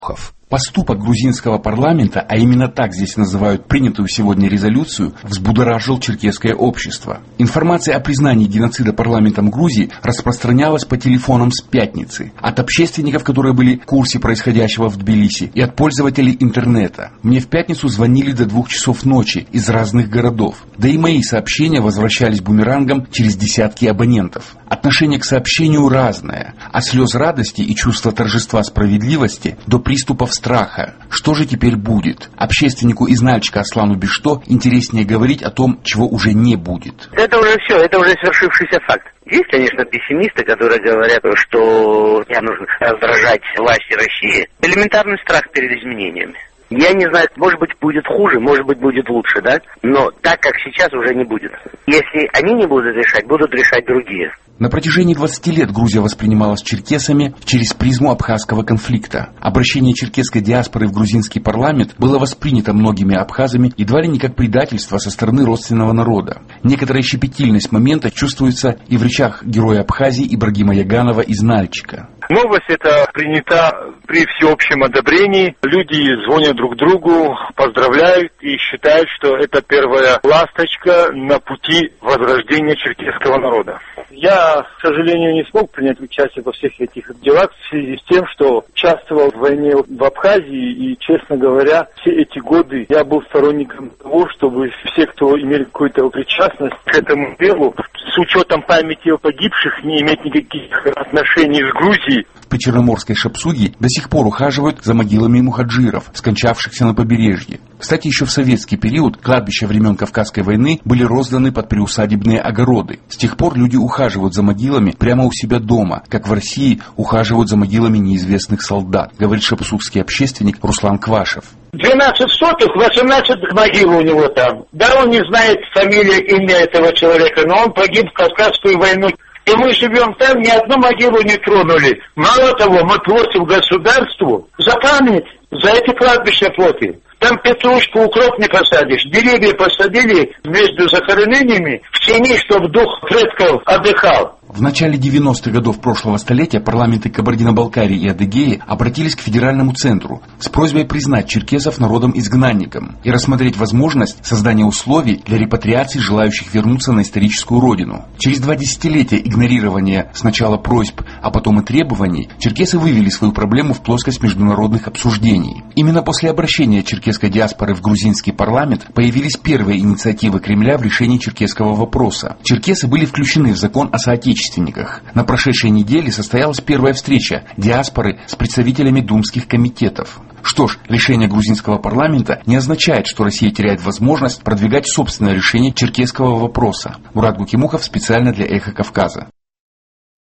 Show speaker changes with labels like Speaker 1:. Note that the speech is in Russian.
Speaker 1: Поступок грузинского парламента, а именно так здесь называют принятую сегодня резолюцию, взбудоражил черкесское общество. Информация о признании геноцида парламентом Грузии распространялась по телефонам с пятницы. От общественников, которые были в курсе происходящего в Тбилиси, и от пользователей интернета. Мне в пятницу звонили до 2 часов ночи из разных городов. Да и мои сообщения возвращались бумерангом через десятки абонентов. Отношение к сообщению разное. От слез радости и чувства торжества справедливости до приступов страха. Что же теперь будет? Общественнику из Нальчика Аслану Бишто интереснее говорить о том, чего уже не будет.
Speaker 2: Это уже все, это уже свершившийся факт. Есть, конечно, пессимисты, которые говорят, что не нужно раздражать власти России. Элементарный страх перед изменениями. Я не знаю, может быть будет хуже, может быть будет лучше, да? Но так, как сейчас, уже не будет. Если они не будут решать, будут решать другие.
Speaker 1: На протяжении 20 лет Грузия воспринималась черкесами через призму абхазского конфликта. Обращение черкесской диаспоры в грузинский парламент было воспринято многими абхазами едва ли не как предательство со стороны родственного народа. Некоторая щепетильность момента чувствуется и в речах героя Абхазии Ибрагима Яганова из Нальчика.
Speaker 3: Новость эта принята при всеобщем одобрении. Люди звонят друг другу, поздравляют и считают, что это первая ласточка на пути возрождения черкесского народа. Я, к сожалению, не смог принять участие во всех этих делах в связи с тем, что участвовал в войне в Абхазии, и, честно говоря, все эти годы я был сторонником того, чтобы все, кто имели какую-то причастность к этому делу, с учетом памяти о погибших, не иметь никаких отношений с Грузией.
Speaker 1: В Причерноморской Шапсуге до сих пор ухаживают за могилами мухаджиров, скончавшихся на побережье. Кстати, еще в советский период кладбища времен Кавказской войны были розданы под приусадебные огороды. С тех пор люди ухаживают за могилами прямо у себя дома, как в России ухаживают за могилами неизвестных солдат, говорит шапсугский общественник Руслан Квашев.
Speaker 4: 12 соток, 18 могил у него там. Да, он не знает фамилию, имя этого человека, но он погиб в Кавказскую войну. И мы живем там, ни одну могилу не тронули. Мало того, мы платим государству за память, за эти кладбища платим. Там петрушку, укроп не посадишь. Деревья посадили между захоронениями в тени, чтобы дух предков отдыхал.
Speaker 1: В начале 90-х годов прошлого столетия парламенты Кабардино-Балкарии и Адыгеи обратились к федеральному центру с просьбой признать черкесов народом-изгнанником и рассмотреть возможность создания условий для репатриации желающих вернуться на историческую родину. Через 2 десятилетия игнорирования сначала просьб, а потом и требований, черкесы вывели свою проблему в плоскость международных обсуждений. Именно после обращения черкесской диаспоры в грузинский парламент появились первые инициативы Кремля в решении черкесского вопроса. Черкесы были включены в закон о соотечественниках. На прошедшей неделе состоялась первая встреча диаспоры с представителями думских комитетов. Что ж, решение грузинского парламента не означает, что Россия теряет возможность продвигать собственное решение черкесского вопроса. Мурат Гукимухов специально для «Эхо Кавказа».